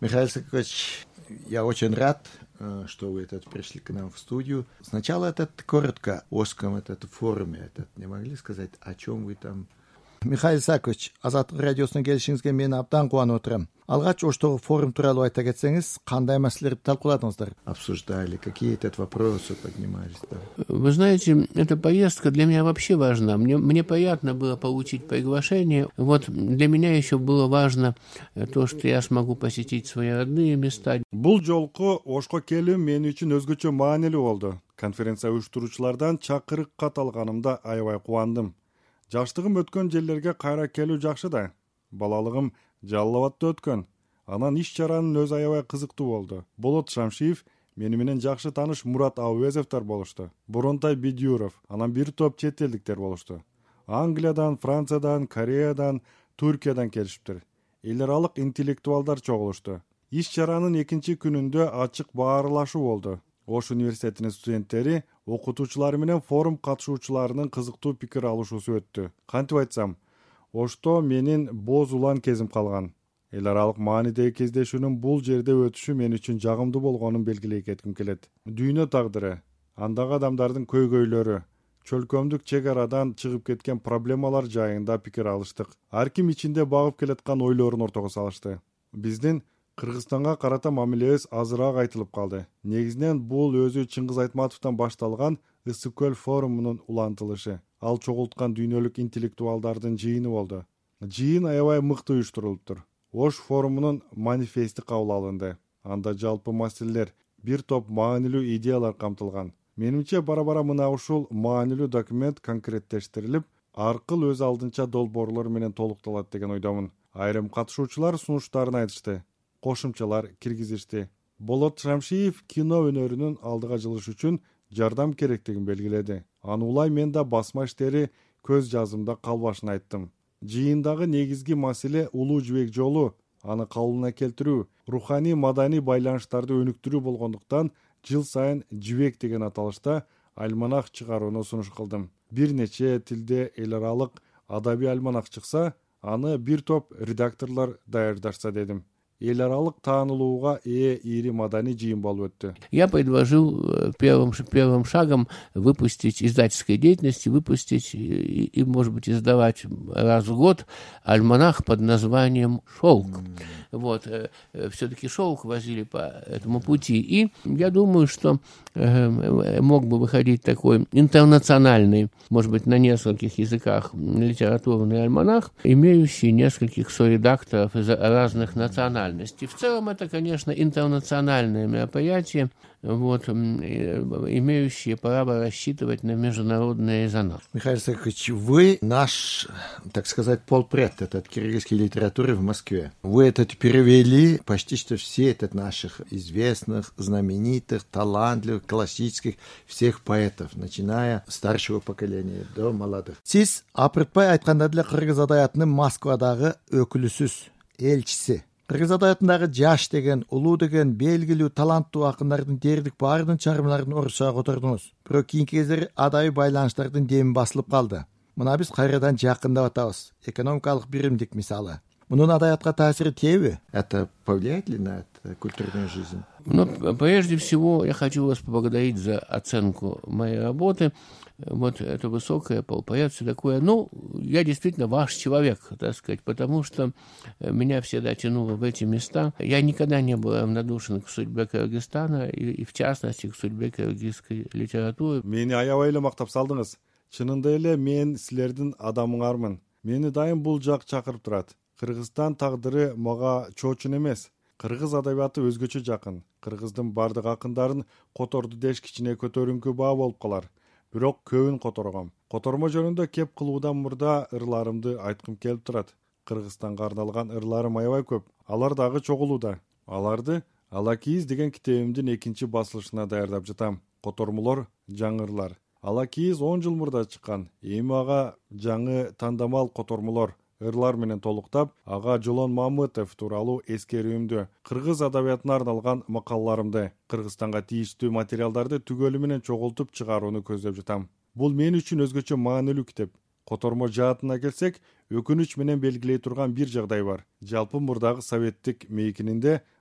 Михаил Сакович, я очень рад, что вы пришли к нам в студию. Сначала коротко о этот форуме, не могли сказать, о чем вы там? Михаил Сакович, Азаттык радиосуна келишиңизге мен абдан кубанып отурам. Алгач оштогу форум тууралуу айта кетсеңиз, кандай маселелерди талкууладыңыздар? Обсуждали, какие вопросы поднимались? Да? Вы знаете, эта поездка для меня вообще важна. Мне приятно было получить приглашение. Вот для меня еще было важно то, что я смогу посетить свои родные места. Бул жолку Ошко келүү мен үчүн өзгөчө маанилүү болду. Конференция уюштуруучулардан чакырык кат алганымда аябай кубандым. Жаштыгым өткөн жерлерге кайра келүү жакшы да. Балалыгым Жалал Абадта өткөн. Анан иш-чаранын өзү аябай кызыктуу болду. Болот Шамшиев, мени менен жакшы тааныш Мурат Абуезовдор болушту. Боронтай Бидюров, анан бир топ чет элдиктер болушту. Англиядан, Франциядан, Кореядан, Түркиядан келишиптир. Эл аралык интеллектуалдар чогулушту. Иш-чаранын экинчи күнүндө ачык баарлашуу болду. Ош университетинин студенттери, окутуучулары менен форум катышуучуларынын кызыктуу пикир алышуусу өттү. Кантип айтсам, Ошто менин боз улан кезим калган. Эл аралык маанидеги кездешүүнүн бул жерде өтүшү мен үчүн жагымдуу болгонун белгилей кетким келет. Дүйнө тагдыры, андагы адамдардын көйгөйлөрү, чөлкөмдүк чек арадан чыгып кеткен проблемалар жайында пикир алыштык. Ар ким ичинде багып келаткан ойлорун ортого салышты. Биздин Кыргызстанга карата мамилебиз азыраак айтылып калды. Негизинен бул өзү Чыңгыз Айтматовдон башталган Ысык көл форумунун улантылышы. Ал чогулткан дүйнөлүк интеллектуалдардын жыйыны болду. Жыйын аябай мыкты уюштурулуптур. Ош форумунун манифести кабыл алынды. Анда жалпы маселелер, бир топ маанилүү идеялар камтылган. Менимче бара-бара мына ушул маанилүү документ конкреттештирилип, аркыл өз алдынча долбоорлор менен толукталат деген ойдомун. Айрым катышуучулар сунуштарын айтышты. Кошумчалар киргизишти. Болот Шамшиев кино өнөрүнүн алдыга жылыш үчүн жардам керектигин белгиледи. Аны улай мен да басма иштери көз жазымда калбашын айттым. Жыйындагы негизги маселе улуу жибек жолу, аны калыбына келтирүү, руханий маданий байланыштарды өнүктүрүү болгондуктан жыл сайын жибек деген аталышта альманах чыгарууну сунуш кылдым. Бир нече тилде эл аралык адабий альманах чыкса, аны бир топ редакторлор даярдашса дедим. Эл аралык таанылууга ири маданий жыйын болуп өттү. Я предложил первым шагом выпустить издательской деятельности, выпустить и, может быть, издавать раз в год альманах под названием «Шелк». Вот, все-таки шелк возили по этому пути. И я думаю, что мог бы выходить такой интернациональный, может быть, на нескольких языках литературный альманах, имеющий нескольких соредакторов из разных национальностей. В целом это, конечно, интернациональное мероприятие, вот, имеющие право рассчитывать на международный резонанс. Михаил Сакович, вы наш, так сказать, полпред киргизской литературы в Москве. Вы перевели почти что все наших известных, знаменитых, талантливых, классических всех поэтов, начиная с старшего поколения до молодых. Сиз апыртпай айтканда деле кыргыз адабиятынын Москвадагы өкүлүсүз, элчиси. Кыргыз адабиятындагы жаш деген, улуу деген, белгилүү, таланттуу акындардын дээрлик баардын чыгармаларын орусчага котордуңуз. Бирок кийинки кездери адабий байланыштардын деми басылып калды. Мына биз кайрадан жакындап атабыз. Экономикалык биримдик мисалы. Мунун адабиятка таасири тиеби? Это повлияет ли на культурную жизнь? Но прежде всего я хочу вас поблагодарить за оценку моей работы. Вот это высокое, полпоэт, все такое. Ну, я действительно ваш человек, так сказать, потому что меня всегда тянуло в эти места. Я никогда не был равнодушен к судьбе Кыргызстана и в частности к судьбе кыргызской литературы. Мени аябай эле мактап салдыңыз. Чынында эле мен силердин адамыңармын. Мени дайым бул жак чакырып турат. Кыргызстан тагдыры мага чоочун эмес. Кыргыз адабияты өзгөчө жакын. Кыргыздын бардык акындарын которду деш кичине көтөрүңкү баа болуп калар. Бирок көбүн которгом. Котормо жөнүндө кеп кылуудан мурда ырларымды айткым келип турат. Кыргызстанга арналган ырларым аябай көп. Алар дагы чогулууда. Аларды Алакиз деген китебимдин экинчи басылышына даярдап жатам. Котормолор, жаңы ырлар. Алакиз 10 жыл мурда чыккан. Эми ага жаңы тандамал котормолор, ырлар менен толуктап, ага Жолон Мамытов тууралуу эскерүүмдү, кыргыз адабиятына арналган макалаларымды, Кыргызстанга тийиштүү материалдарды түгөлү менен чогултуп чыгарууну көздөп жатам. Бул мен үчүн өзгөчө маанилүү китеп. Котормо жаатына келсек, өкүнүч менен белгилей турган бир жагдай бар. Жалпы мурдагы советтик мейкининде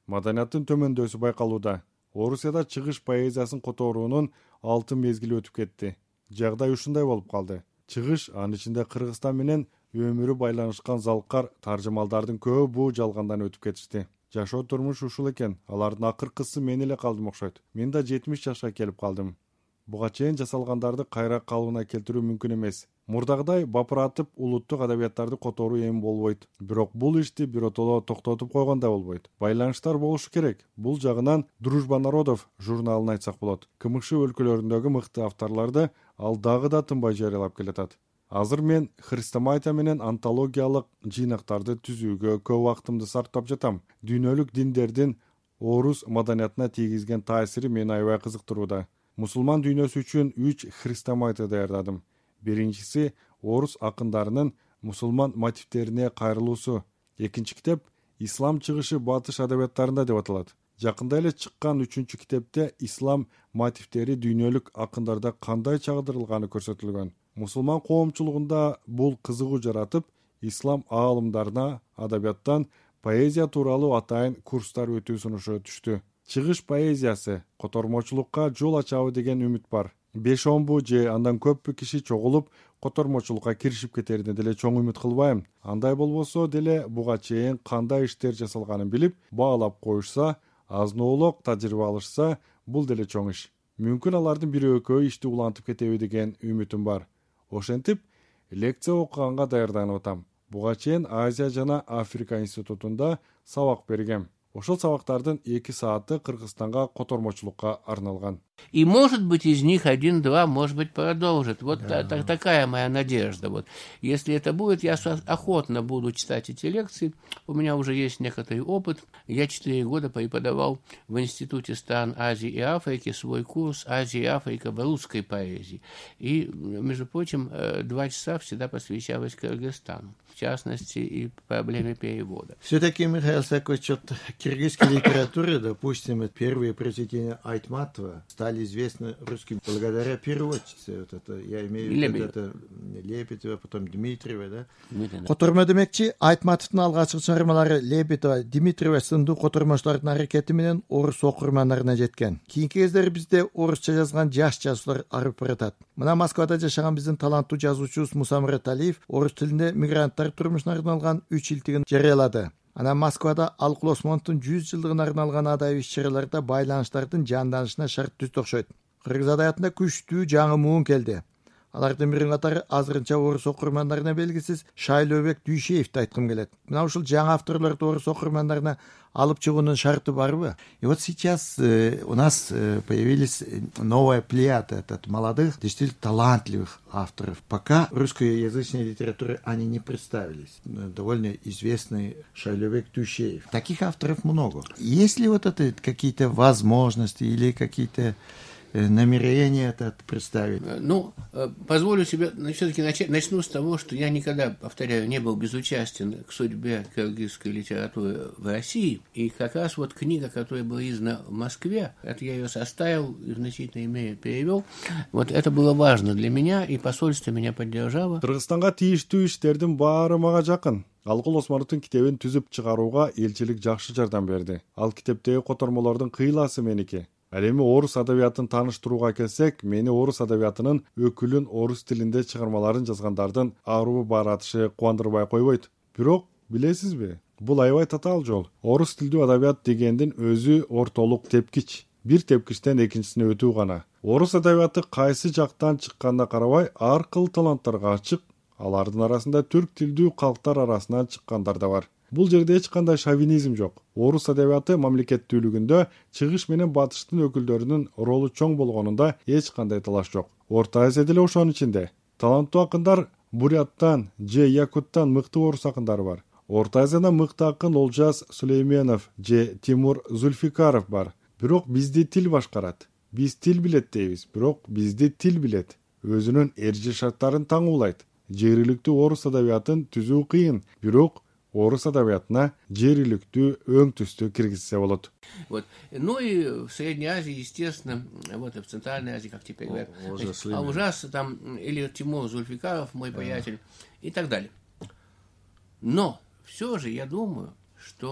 маданияттын төмөндөсү байкалууда. Орусияда чыгыш поэзиясын которуунун 6 мезгили өтүп кетти. Жагдай ушундай болуп калды. Чыгыш, анын ичинде Кыргызстан менен өмүрү байланышкан залкар таржымалдардын көбү буу жалгандан өтүп кетишти. Жашоо турмуш ушул экен. Алардын акыркысы мен эле калдым окшойт. Мен да 70 жашка келип калдым. Буга чейин жасалгандарды кайра калыбына келтирүү мүмкүн эмес. Мурдагыдай бапыратып улуттук адабияттарды которуу эми болбойт. Бирок бул ишти биротоло токтотуп койгон да болбойт. Байланыштар болушу керек. Бул жагынан Дружба народов журналын айтсак болот. КМШ өлкөлөрүндөгү мыкты авторлорду ал дагы да тынбай жарыялап келатат. Азыр мен христоматия менен антологиялык жыйнактарды түзүүгө көп убактымды сарптап жатам. Дүйнөлүк диндердин орус маданиятына тийгизген таасири мени аябай кызыктырууда. Мусулман дүйнөсү үчүн 3 христоматия даярдадым. Биринчиси орус акындарынын мусулман мотивтерине кайрылуусу. Экинчи китеп Ислам чыгышы батыш адабияттарында деп аталат. Жакында эле чыккан 3-чү китепте ислам мотивтери дүйнөлүк акындарда кандай чагырдырылганы көрсөтүлгөн. Мусулман коомчулугунда бул кызыгуу жаратып, ислам аалымдарына адабияттан поэзия тууралуу атайын курстар өтүү сунушу түштү. Чыгыш поэзиясы котормочулукка жол ачабы деген үмүт бар. 5-10 же андан көппү киши чогулуп котормочулукка киришип кетерине деле чоң үмүт кылбайм. Андай болбосо деле буга чейин кандай иштер жасалганын билип, баалап коюшса, азноолок тажрыйба алышса, бул деле чоң иш. Мүмкүн алардын бири экөө ишти улантып кетеби деген үмүтүм бар. Ошентип, лекция окуганга даярданып атам. Буга чейин Азия жана Африка институтунда сабак бергем. Ошол сабактардын 2 сааты Кыргызстанга котормочулукка арналган. И, может быть, из них 1-2, может быть, продолжит. Вот такая моя надежда. Вот. Если это будет, я охотно буду читать эти лекции. У меня уже есть некоторый опыт. Я 4 года преподавал в Институте стран Азии и Африки свой курс «Азия и Африка в русской поэзии». И, между прочим, 2 часа всегда посвящалось Кыргызстану, в частности, и проблеме перевода. Все-таки, Михаил Сакович, от киргизской литературы, допустим, первые произведения Айтматова стали известны русским благодаря переводчице. Вот это, я имею в виду это Лебедева, потом Дмитриева, да? Которма демекчи Айтматовдун алгачкы чыгармалары Лебедева, Дмитриева сындуу котормочулардын аракети менен орус окурмандарына жеткен. Кийинки кездери бизде орусча жазган жаш жазуучулар арып баратат. Мына Москвада жашаган биздин таланттуу жазуучубуз Муса Мураталиев орус тилинде мигранттар турмушуна арналган 3 илтигин жарыялады. Ана Москвада Алкул Осмоновдун 100 жылдыгына арналган адабий иш-чараларда байланыштардын жанданышына шарт түз окшойт. Кыргыз адабиятында күчтүү жаңы муун келди. Алардын биринин катары азырынча орус окурмандарына белгисиз Шайлообек Дүйшеевди айткым келет. Мына ушул жаңы авторлорду орус окурмандарына алып чыгуунун шарты барбы? И вот сейчас у нас появились новая плеяда от молодых, действительно талантливых авторов. Пока русскоязычной литературы они не представились. Довольно известный Шайлообек Дүйшеев. Таких авторов много. Есть ли вот это какие-то возможности или какие-то намерение это представить? Ну, позволю себе все-таки начну с того, что я никогда, повторяю, не был безучастен к судьбе кыргызской литературы в России. И как раз вот книга, которая была издана в Москве, это я ее составил и в значительной мере перевел. Вот это было важно для меня, и посольство меня поддержало. Кыргызстанга тийиштүү иштердин баары мага жакын. Алкул Осмоновдун китебин түзүп чыгарууга элчилик жакшы жардам берди. Ал китептеги котормолордун кыйласы меники. Ал эми орус адабиятын тааныштырууга келсек, мени орус адабиятынын өкүлүн орус тилинде чыгармаларын жазгандардын аруу баратышы кубандырбай койбойт. Бирок, билесизби, бул аябай татаал жол. Орус тилдүү адабият дегендин өзү ортолук тепкич. Бир тепкичтен экинчисине өтүү гана. Орус адабияты кайсы жактан чыкканына карабай, ар кыл таланттарга ачык. Алардын арасында түрк тилдүү калктар арасынан чыккандар да бар. Бул жерде эч кандай шовинизм жок. Орус адабияты мамлекеттүүлүгүндө чыгыш менен батыштын өкүлдөрүнүн ролу чоң болгонунда эч кандай талаш жок. Орто Азия деле ошонун ичинде. Таланттуу акындар Буряттан же Якуттан мыкты орус акындары бар. Орто Азияда мыкты акын Олжас Сулейменов же Тимур Зульфикаров бар. Бирок бизди тил башкарат. Биз тил билет дейбиз, бирок бизди тил билет. Өзүнүн эржи шарттарын таңуулайт. Жергиликтүү орус адабиятын түзүү кыйын, бирок орус адабиятына жергиликтүү өң түстү киргизсе болот. Вот. Ну и в Средней Азии, естественно, вот и в Центральной Азии, как теперь говорят, Ужас там, или Тимур Зульфикаров, мой приятель, и так далее. Но все же я думаю, что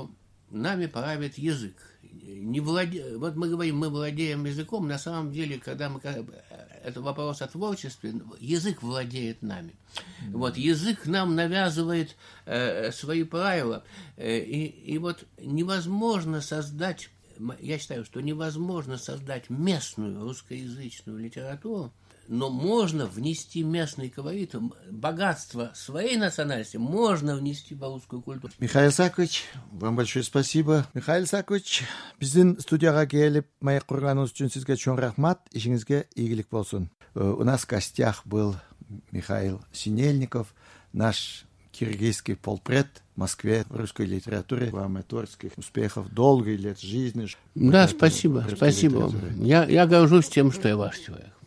нами правит язык. Вот мы говорим, мы владеем языком, на самом деле, это вопрос о творчестве, язык владеет нами. Вот, язык нам навязывает свои правила, и вот невозможно создать, я считаю, что невозможно создать местную русскоязычную литературу, но можно внести местный колорит, богатство своей национальности можно внести в русскую культуру. Михаил Сакович, вам большое спасибо. Михаил Сакович, біздің студияға келіп, маяк құрғаныңыз үшін сізге чоң рахмат, ішіңізге игілік болсын. У нас в гостях был Михаил Синельников, наш киргизский полпред в Москве в русской литературе. Вам творческих успехов, долгих лет жизни. Да, спасибо. Я горжусь тем, что я ваш человек.